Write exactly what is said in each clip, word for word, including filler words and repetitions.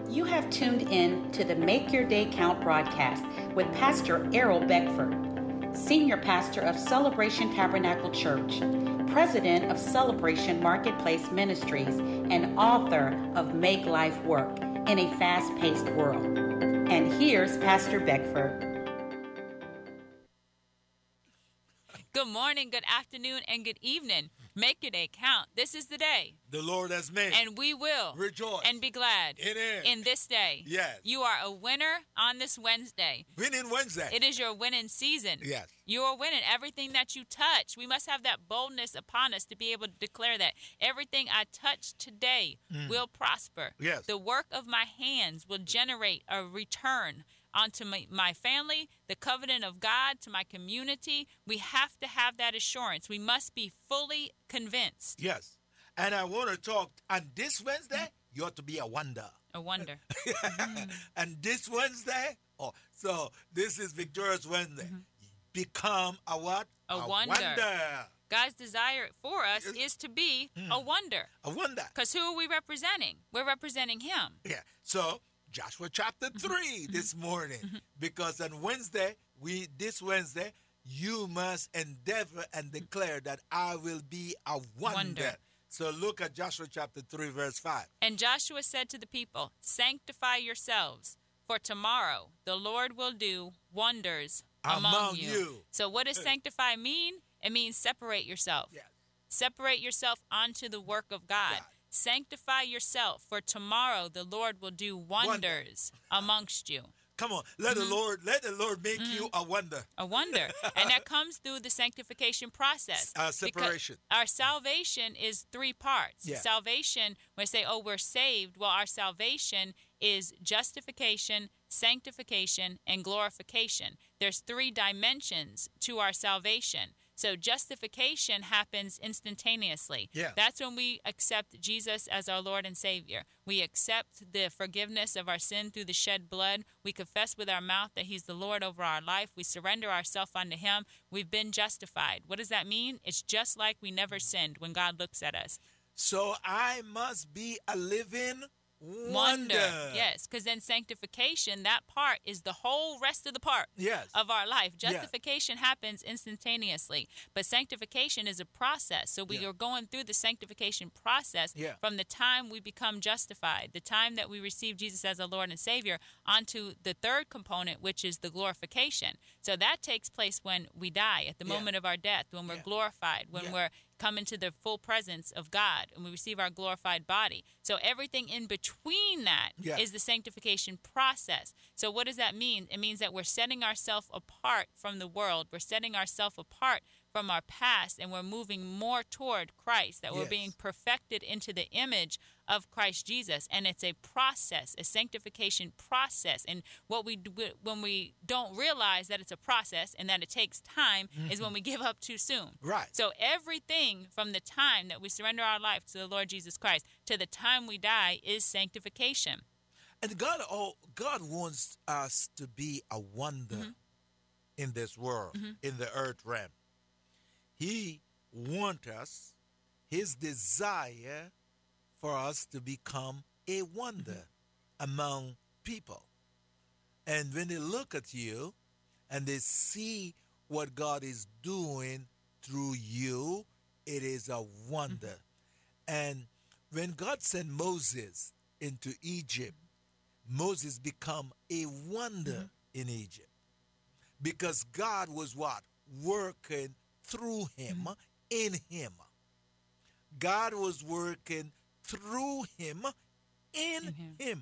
You have tuned in to the Make Your Day Count broadcast with Pastor Errol Beckford, Senior Pastor of Celebration Tabernacle Church, President of Celebration Marketplace Ministries, and author of Make Life Work in a Fast-Paced World. And here's Pastor Beckford. Good morning, good afternoon, and good evening. Make your day count. This is the day the Lord has made. and we will Rejoice. and be glad in it. in this day. Yes. You are a winner on this Wednesday. Winning Wednesday. It is your winning season. Yes. You are winning everything that you touch. We must have that boldness upon us to be able to declare that everything I touch today Mm. will prosper. Yes. The work of my hands will generate a return onto my, my family, the covenant of God, to my community. We have to have that assurance. We must be fully convinced. Yes. And I want to talk on this Wednesday, you ought to be a wonder. A wonder. And this Wednesday, oh, so this is Victorious Wednesday. Mm-hmm. Become a what? A wonder. God's desire for us Yes. is to be Mm. a wonder. A wonder. Because who are we representing? We're representing Him. Yeah. So Joshua chapter three this morning. Because on Wednesday, we this Wednesday, you must endeavor and declare that I will be a wonder. Wonder. So look at Joshua chapter three, verse five. And Joshua said to the people, sanctify yourselves, for tomorrow the Lord will do wonders among, Among you. you. So what does sanctify mean? It means separate yourself. Yes. Separate yourself onto the work of God. God. Sanctify yourself, for tomorrow the Lord will do wonders amongst you. Come on, let Mm-hmm. the Lord let the Lord make you a wonder. A wonder. And that comes through the sanctification process. Uh, Because separation. our salvation is three parts. Yeah. Salvation, when I say, oh, we're saved, well, our salvation is justification, sanctification, and glorification. There's three dimensions to our salvation. So justification happens instantaneously. Yeah. That's when we accept Jesus as our Lord and Savior. We accept the forgiveness of our sin through the shed blood. We confess with our mouth that He's the Lord over our life. We surrender ourselves unto Him. We've been justified. What does that mean? It's just like we never sinned when God looks at us. So I must be a living wonder. Wonder. Yes, because then sanctification, that part is the whole rest of the part Yes. of our life. Yeah. Justification happens instantaneously, but sanctification is a process. So we Yeah. are going through the sanctification process Yeah. from the time we become justified, the time that we receive Jesus as our Lord and Savior, onto the third component, which is the glorification. So that takes place when we die, at the Yeah. moment of our death, when we're Yeah. glorified, when Yeah. we're come into the full presence of God and we receive our glorified body. So everything in between that is Yeah. the sanctification process. So what does that mean? It means that we're setting ourselves apart from the world. We're setting ourselves apart from our past, and we're moving more toward Christ, that we're Yes. being perfected into the image of Christ Jesus. And it's a process, a sanctification process. And what we do when we don't realize that it's a process and that it takes time is when we give up too soon. Right. So everything from the time that we surrender our life to the Lord Jesus Christ to the time we die is sanctification. And God, oh, God wants us to be a wonder Mm-hmm. in this world, in the earth realm. He wants us, His desire for us to become a wonder among people. And when they look at you and they see what God is doing through you, it is a wonder. And when God sent Moses into Egypt, Moses become a wonder in Egypt. Because God was what? Working through him, in him. God was working through him, in, In him. him.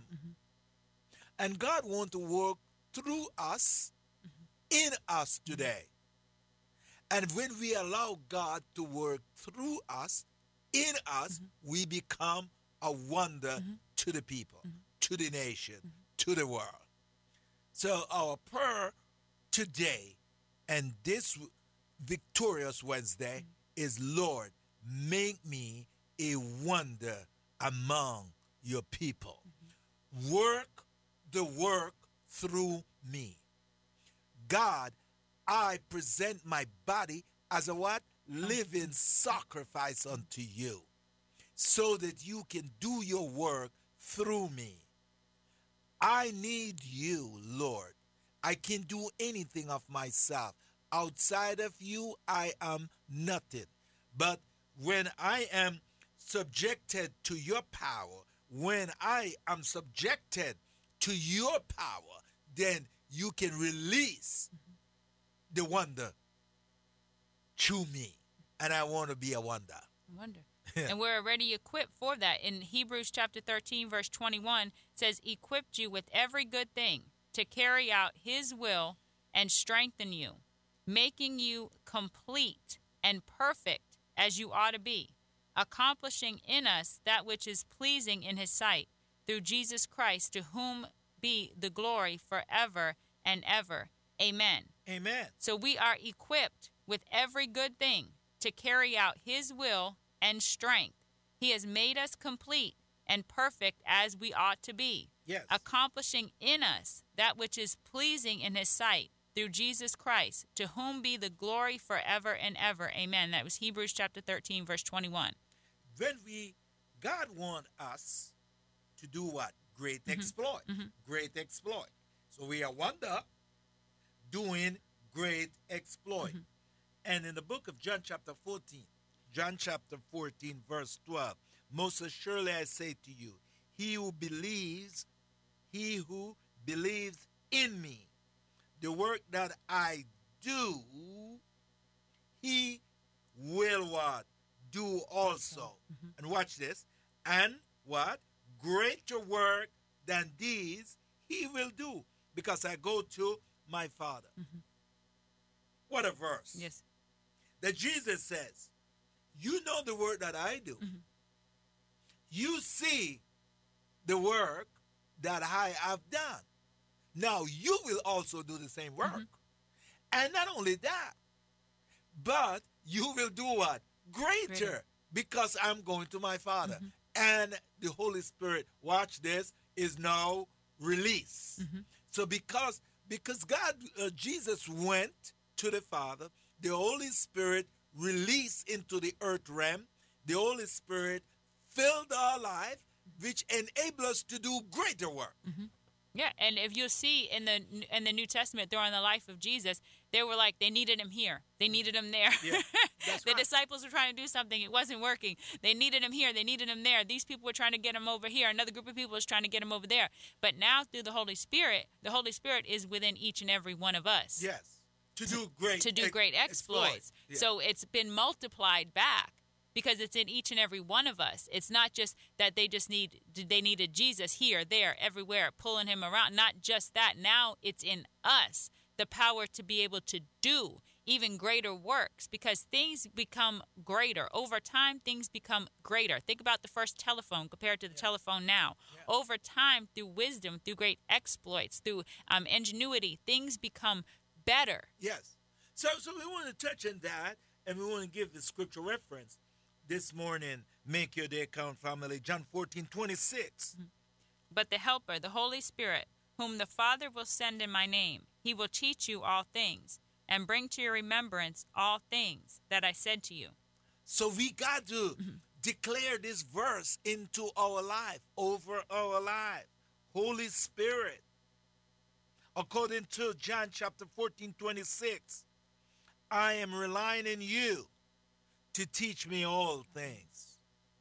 And God wants to work through us, in us today. And when we allow God to work through us, in us, we become a wonder to the people, to the nation, to the world. So our prayer today and this Victorious Wednesday is, Lord, make me a wonder among your people. Work the work through me. God, I present my body as a what? Living sacrifice unto you, so that you can do your work through me. I need you, Lord. I can't do anything of myself. Outside of you, I am nothing. But when I am subjected to your power, when I am subjected to your power, then you can release the wonder through me. And I want to be a wonder. Wonder. And we're already equipped for that. In Hebrews chapter thirteen, verse twenty-one, it says, equipped you with every good thing to carry out his will and strengthen you, making you complete and perfect as you ought to be, accomplishing in us that which is pleasing in his sight, through Jesus Christ, to whom be the glory forever and ever. Amen. Amen. So we are equipped with every good thing to carry out his will and strength. He has made us complete and perfect as we ought to be, Yes. accomplishing in us that which is pleasing in his sight, through Jesus Christ, to whom be the glory forever and ever. Amen. That was Hebrews chapter thirteen, verse twenty-one. When we, God want us to do what? Great Mm-hmm. exploit. Mm-hmm. Great exploit. So we are wonder doing great exploit. Mm-hmm. And in the book of John chapter fourteen, John chapter fourteen, verse twelve, most assuredly I say to you, he who believes, he who believes in me, the work that I do, he will what? Do also. Mm-hmm. And watch this. And what? Greater work than these he will do, because I go to my Father. Mm-hmm. What a verse. Yes. That Jesus says, you know the work that I do. Mm-hmm. You see the work that I have done. Now you will also do the same work. Mm-hmm. And not only that, but you will do what? Greater, Greater. because I'm going to my Father. Mm-hmm. And the Holy Spirit, watch this, is now released. Mm-hmm. So because because God, uh, Jesus went to the Father, the Holy Spirit released into the earth realm. The Holy Spirit filled our life, which enables us to do greater work. Mm-hmm. Yeah, and if you'll see in the in the New Testament during the life of Jesus, they were like, they needed him here. They needed him there. Yeah, that's The right. disciples were trying to do something. It wasn't working. They needed him here. They needed him there. These people were trying to get him over here. Another group of people was trying to get him over there. But now through the Holy Spirit, the Holy Spirit is within each and every one of us. Yes, to do great To do ex- great exploits. Yeah. So it's been multiplied back because it's in each and every one of us. It's not just that they just need, they needed Jesus here, there, everywhere, pulling him around. Not just that. Now it's in us, the power to be able to do even greater works, because things become greater. Over time, things become greater. Think about the first telephone compared to the Yeah. telephone now. Yeah. Over time, through wisdom, through great exploits, through um, ingenuity, things become better. Yes. So so we want to touch on that, and we want to give the scripture reference this morning. Make your day count, family. John fourteen, twenty-six. But the Helper, the Holy Spirit, whom the Father will send in my name, he will teach you all things, and bring to your remembrance all things that I said to you. So we got to declare this verse into our life, over our life. Holy Spirit, according to John chapter fourteen, twenty-six, I am relying on you to teach me all things.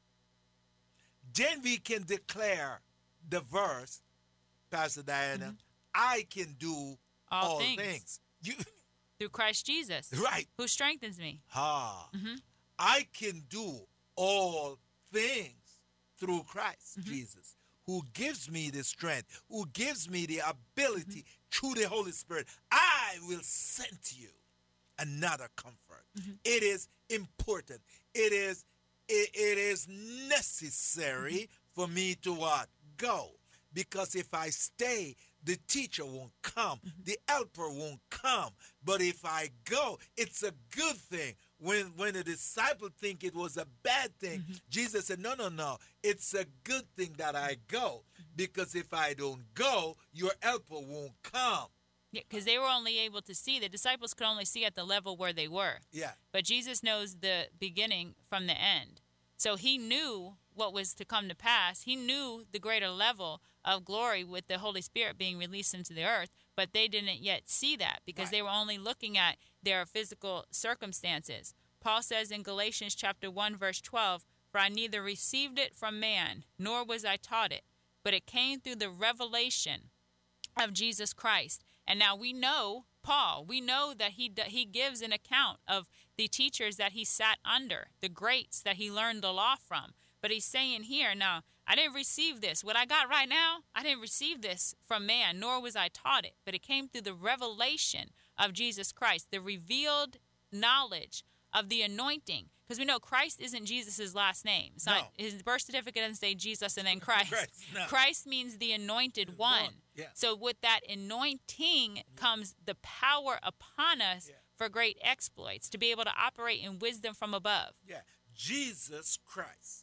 Then we can declare the verse, Pastor Diana, I can do All all, things. things. You Through Christ Jesus, right. who strengthens me. Ha. Mhm. I can do all things through Christ Jesus, who gives me the strength, who gives me the ability through the Holy Spirit. I will send to you another comfort. It is important. It is it, it is necessary for me to what? Go. Because if I stay, the teacher won't come. The helper won't come. But if I go, it's a good thing. When when the disciple think it was a bad thing, Jesus said, no, no, no. It's a good thing that I go. Because if I don't go, your helper won't come. Yeah, because they were only able to see, the disciples could only see at the level where they were. Yeah. But Jesus knows the beginning from the end. So he knew what was to come to pass. He knew the greater level of glory with the Holy Spirit being released into the earth, but they didn't yet see that because Right. they were only looking at their physical circumstances. Paul says in Galatians chapter one, verse twelve, "For I neither received it from man, nor was I taught it, but it came through the revelation of Jesus Christ." And now we know Paul, we know that he he gives an account of the teachers that he sat under, the greats that he learned the law from. But he's saying here, now, I didn't receive this. What I got right now, I didn't receive this from man, nor was I taught it. But it came through the revelation of Jesus Christ, the revealed knowledge of the anointing. Because we know Christ isn't Jesus' last name. It's not, No. his birth certificate doesn't say Jesus and then Christ. Christ, no. Christ means the anointed one. One, yeah. So with that anointing comes the power upon us Yeah. for great exploits, to be able to operate in wisdom from above. Yeah. Jesus Christ.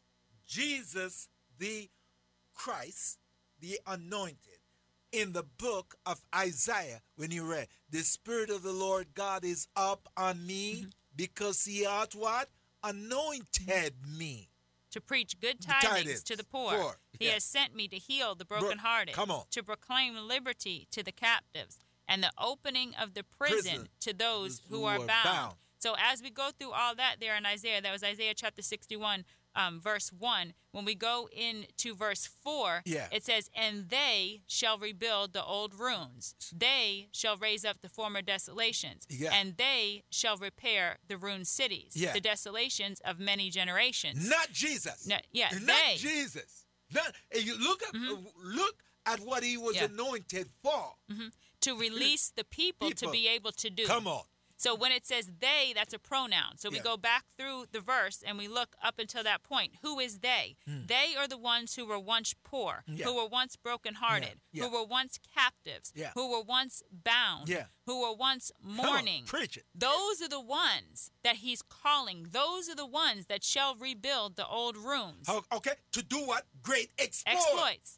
Jesus the Christ, the anointed. In the book of Isaiah, when you read, the Spirit of the Lord God is up on me Mm-hmm. because he hath what? Anointed me. To preach good tidings, Tidings to the poor. poor, He yeah. has sent me to heal the brokenhearted. Come on. To proclaim liberty to the captives and the opening of the prison, Prison to those who who are are bound. bound. So as we go through all that there in Isaiah, that was Isaiah chapter sixty-one, um, verse one. When we go into verse four, Yeah. it says, "And they shall rebuild the old ruins. They shall raise up the former desolations. Yeah. And they shall repair the ruined cities, Yeah. the desolations of many generations." Not Jesus. No, yeah, Not they. Jesus. Not, and you look at uh, look at what he was Yeah. anointed for. To release the people, to People. be able to do. Come on. So when it says they, that's a pronoun. So we Yeah. go back through the verse and we look up until that point. Who is they? They are the ones who were once poor, Hmm. Yeah. who were once brokenhearted, Yeah. who were once captives, Yeah. who were once bound, Yeah. who were once Come on, mourning. preach it. Those are the ones that he's calling. Those are the ones that shall rebuild the old ruins. How- Okay, to do what? Great exploit. Exploits.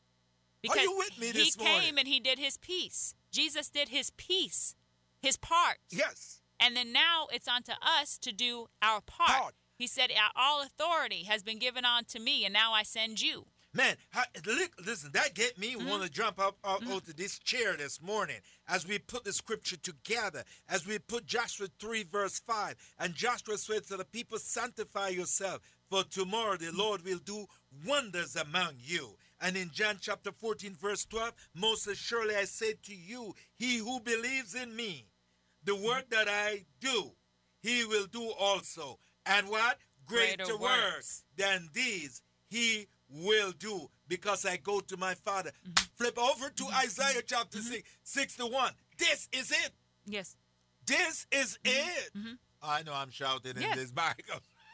Are you with me he this came morning? and he did his piece. Jesus did his piece, his part. Yes. And then now it's on to us to do our part. Part. He said, all authority has been given on to me, and now I send you. Man, how, look, listen, that get me Mm-hmm. want to jump up out onto this chair this morning as we put the scripture together, as we put Joshua three, verse five. And Joshua said to the people, "Sanctify yourself, for tomorrow the Lord will do wonders among you." And in John chapter fourteen, verse twelve, "Most assuredly I say to you, he who believes in me, the work that I do, he will do also. And what? Greater, Greater works works. than these he will do, because I go to my Father." Flip over to Isaiah chapter six, sixty-one. This is it. Yes. This is it. I know I'm shouting Yeah. in this mic.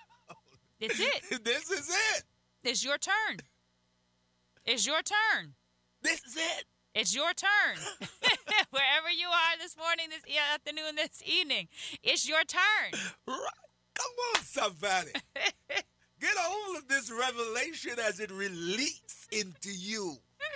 It's it. This is it. It's your turn. It's your turn. This is it. It's your turn. Wherever you are this morning, this e- afternoon, this evening, it's your turn. Right. Come on, somebody. Get a hold of this revelation as it releases into you.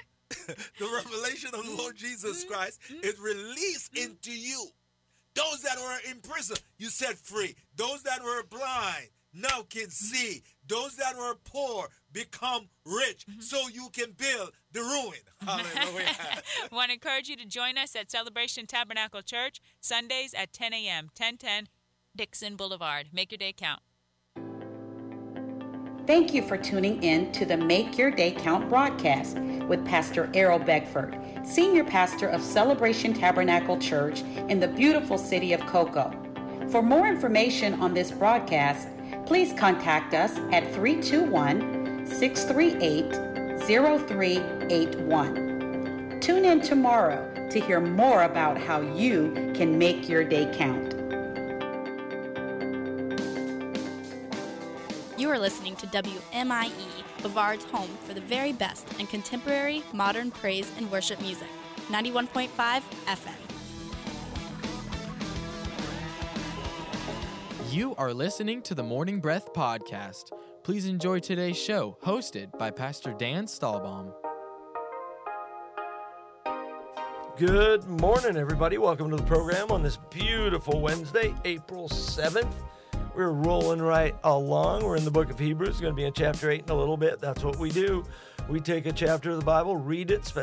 The revelation of the Lord Jesus Christ is released into you. Those that were in prison, you set free. Those that were blind now can see. Those that were poor become rich so you can build the ruin. Hallelujah. I want to encourage you to join us at Celebration Tabernacle Church, Sundays at ten a.m., ten ten Dixon Boulevard. Make your day count. Thank you for tuning in to the Make Your Day Count broadcast with Pastor Errol Beckford, Senior Pastor of Celebration Tabernacle Church in the beautiful city of Cocoa. For more information on this broadcast, please contact us at three two one, six three eight, zero three eight one. Tune in tomorrow to hear more about how you can make your day count. You are listening to W M I E, Bavard's home for the very best in contemporary, modern praise and worship music. ninety-one point five F M. You are listening to the Morning Breath Podcast. Please enjoy today's show, hosted by Pastor Dan Stahlbaum. Good morning, everybody. Welcome to the program on this beautiful Wednesday, April seventh. We're rolling right along. We're in the book of Hebrews. Going to be in chapter eight in a little bit. That's what we do. We take a chapter of the Bible, read it, spend